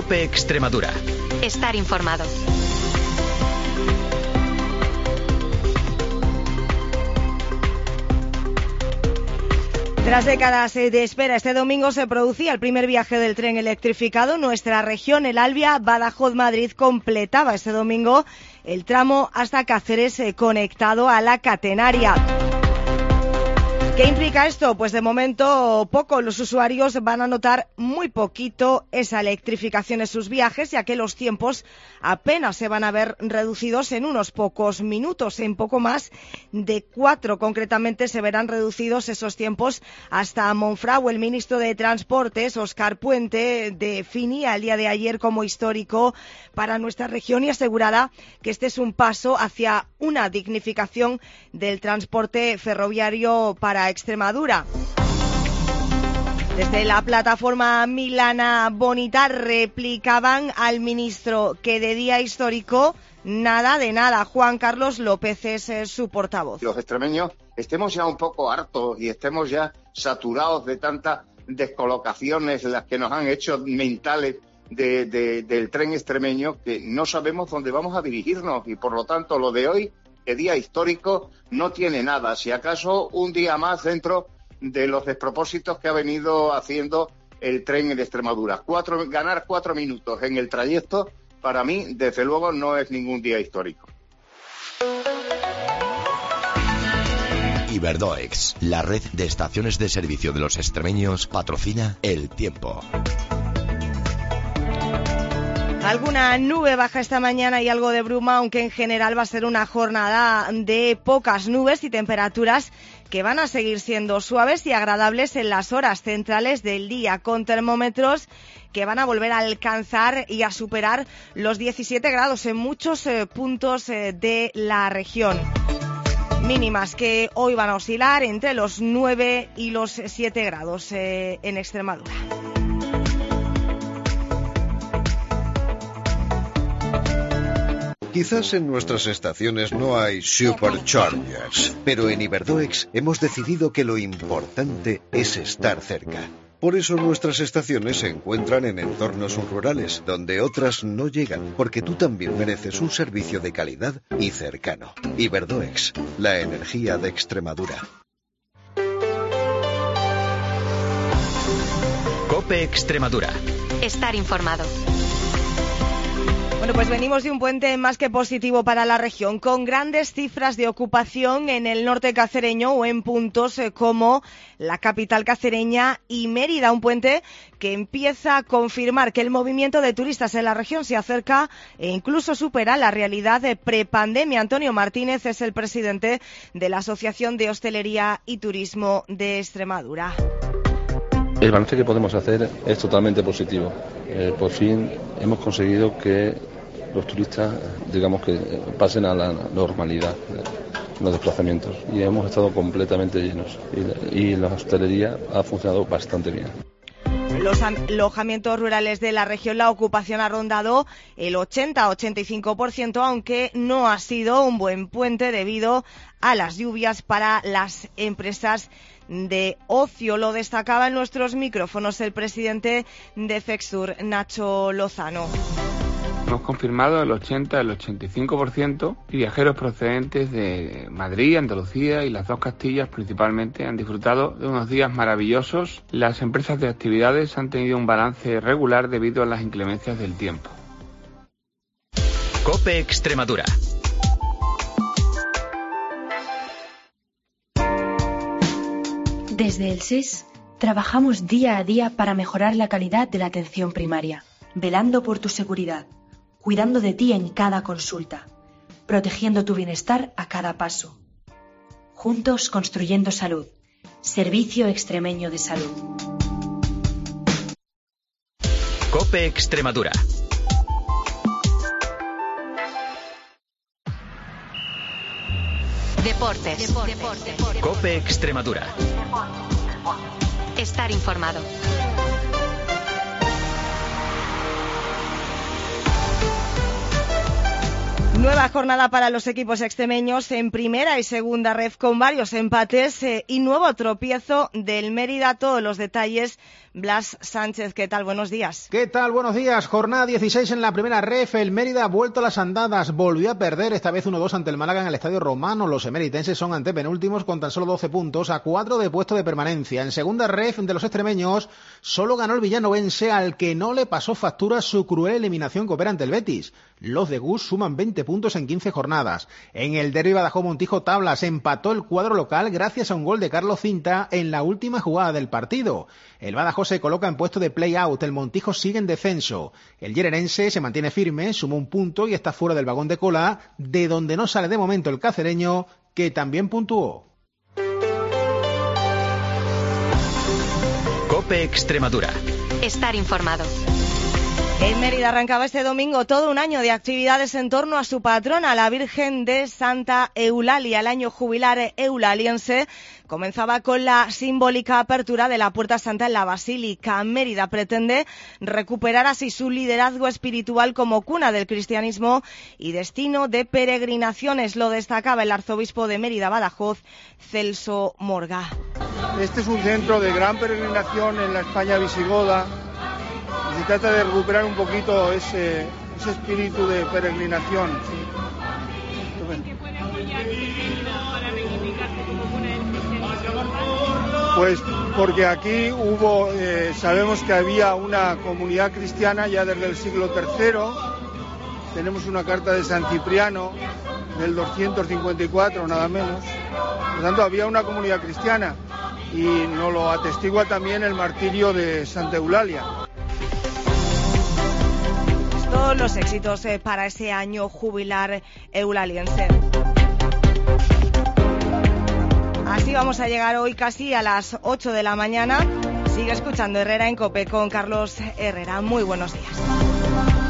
COPE Extremadura. Estar informado. Tras décadas de espera, este domingo se producía el primer viaje del tren electrificado. Nuestra región, el Albia, Badajoz-Madrid, completaba este domingo el tramo hasta Cáceres conectado a la catenaria. ¿Qué implica esto? Pues de momento poco. Los usuarios van a notar muy poquito esa electrificación en sus viajes, ya que los tiempos apenas se van a ver reducidos en unos pocos minutos. En poco más de 4 concretamente se verán reducidos esos tiempos hasta Monfragüe. El ministro de Transportes, Óscar Puente, definía el día de ayer como histórico para nuestra región y aseguraba que este es un paso hacia una dignificación del transporte ferroviario para Extremadura. Desde la plataforma Milana Bonita replicaban al ministro que de día histórico nada de nada. Juan Carlos López es su portavoz. Los extremeños estemos ya un poco hartos y estemos ya saturados de tantas descolocaciones las que nos han hecho mentales del tren extremeño, que no sabemos dónde vamos a dirigirnos, y por lo tanto lo de hoy, que día histórico, no tiene nada, si acaso un día más dentro de los despropósitos que ha venido haciendo el tren en Extremadura. Ganar 4 minutos en el trayecto, para mí, desde luego, no es ningún día histórico. Iberdoex, la red de estaciones de servicio de los extremeños, patrocina El Tiempo. Alguna nube baja esta mañana y algo de bruma, aunque en general va a ser una jornada de pocas nubes y temperaturas que van a seguir siendo suaves y agradables en las horas centrales del día, con termómetros que van a volver a alcanzar y a superar los 17 grados en muchos puntos de la región. Mínimas que hoy van a oscilar entre los 9 y los 7 grados en Extremadura. Quizás en nuestras estaciones no hay superchargers, pero en Iberdoex hemos decidido que lo importante es estar cerca. Por eso nuestras estaciones se encuentran en entornos rurales, donde otras no llegan, porque tú también mereces un servicio de calidad y cercano. Iberdoex, la energía de Extremadura. COPE Extremadura. Estar informado. Bueno, pues venimos de un puente más que positivo para la región, con grandes cifras de ocupación en el norte cacereño o en puntos como la capital cacereña y Mérida. Un puente que empieza a confirmar que el movimiento de turistas en la región se acerca e incluso supera la realidad de prepandemia. Antonio Martínez es el presidente de la Asociación de Hostelería y Turismo de Extremadura. El balance que podemos hacer es totalmente positivo. Por fin hemos conseguido que los turistas, digamos, que pasen a la normalidad en los desplazamientos, y hemos estado completamente llenos y la hostelería ha funcionado bastante bien. Los alojamientos rurales de la región, la ocupación ha rondado el 80-85%, aunque no ha sido un buen puente debido a las lluvias para las empresas de ocio. Lo destacaba en nuestros micrófonos el presidente de Fextur, Nacho Lozano. Hemos confirmado el 80, el 85%, y viajeros procedentes de Madrid, Andalucía y las dos Castillas principalmente han disfrutado de unos días maravillosos. Las empresas de actividades han tenido un balance regular debido a las inclemencias del tiempo. COPE Extremadura. Desde el SES trabajamos día a día para mejorar la calidad de la atención primaria, velando por tu seguridad, cuidando de ti en cada consulta, protegiendo tu bienestar a cada paso. Juntos construyendo salud. Servicio Extremeño de Salud. COPE Extremadura. Deportes. COPE Extremadura. Estar informado. Nueva jornada para los equipos extremeños en primera y segunda ref con varios empates y nuevo tropiezo del Mérida. Todos los detalles, Blas Sánchez. ¿Qué tal? Buenos días. ¿Qué tal? Buenos días. Jornada 16 en la primera ref. El Mérida ha vuelto a las andadas. Volvió a perder, esta vez 1-2 ante el Málaga en el Estadio Romano. Los emeritenses son antepenúltimos con tan solo 12 puntos a 4 de puesto de permanencia. En segunda ref de los extremeños solo ganó el villanovense, al que no le pasó factura su cruel eliminación que opera ante el Betis. Los de Gus suman 20 puntos en 15 jornadas. En el derbi Badajoz-Montijo tablas, empató el cuadro local gracias a un gol de Carlos Cinta en la última jugada del partido. El Badajoz se coloca en puesto de play-out, el Montijo sigue en descenso. El llerenense se mantiene firme, sumó un punto y está fuera del vagón de cola, de donde no sale de momento el cacereño, que también puntuó. COPE Extremadura. Estar informado. En Mérida arrancaba este domingo todo un año de actividades en torno a su patrona, la Virgen de Santa Eulalia. El año jubilar eulaliense comenzaba con la simbólica apertura de la Puerta Santa en la Basílica. Mérida pretende recuperar así su liderazgo espiritual como cuna del cristianismo y destino de peregrinaciones. Lo destacaba el arzobispo de Mérida Badajoz, Celso Morga. Este es un centro de gran peregrinación en la España visigoda. Se trata de recuperar un poquito ese espíritu de peregrinación. Pues porque aquí sabemos que había una comunidad cristiana ya desde el siglo III. Tenemos una carta de San Cipriano del 254, nada menos. Por lo tanto, había una comunidad cristiana y nos lo atestigua también el martirio de Santa Eulalia. Todos los éxitos para ese año jubilar eulaliense. Así vamos a llegar hoy casi a las 8 de la mañana. Sigue escuchando Herrera en COPE con Carlos Herrera. Muy buenos días.